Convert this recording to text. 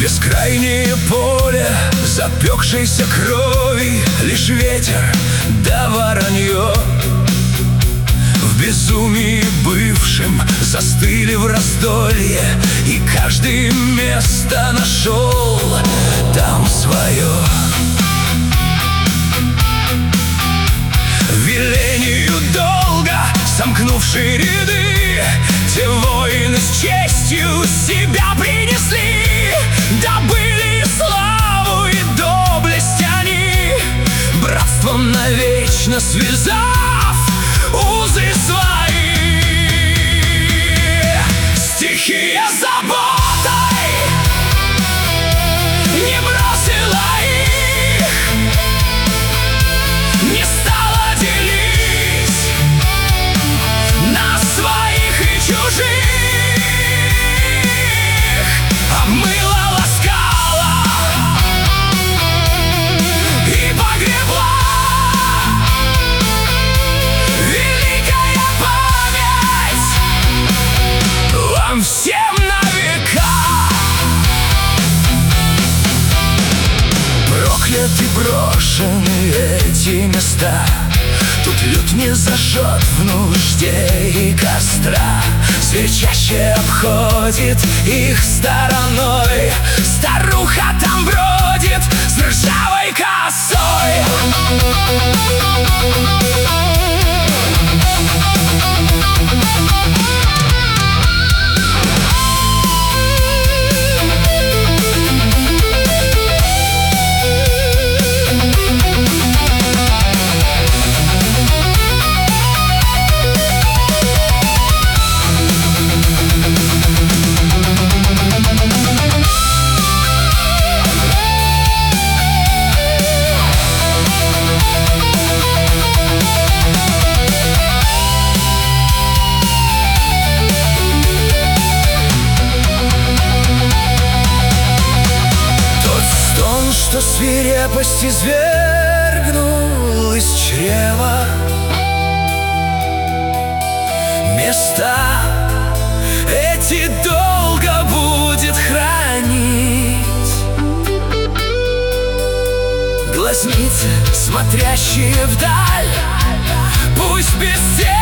Бескрайнее поле запекшейся крови, лишь ветер да воронье. В безумии бывшем застыли в раздолье, и каждый место нашел там свое. Велению долга сомкнувшие ряды, те воины с честью себя принесли, добыли славу и доблесть они, братством навечно связав узы свои. Стихия заботой не бросила их, не стала делить на своих и чужих, омыла, ласкала и погребла. Великая память вам всем на века. Прокляты, брошены эти места, тут люд не зажжет в нужде и костра. Свечаще обходит их стороной, старуха там бродит с ржавой косой. Что свирепость извергнул из чрева, места эти долго будет хранить глазницы, смотрящие вдаль, пусть без тени.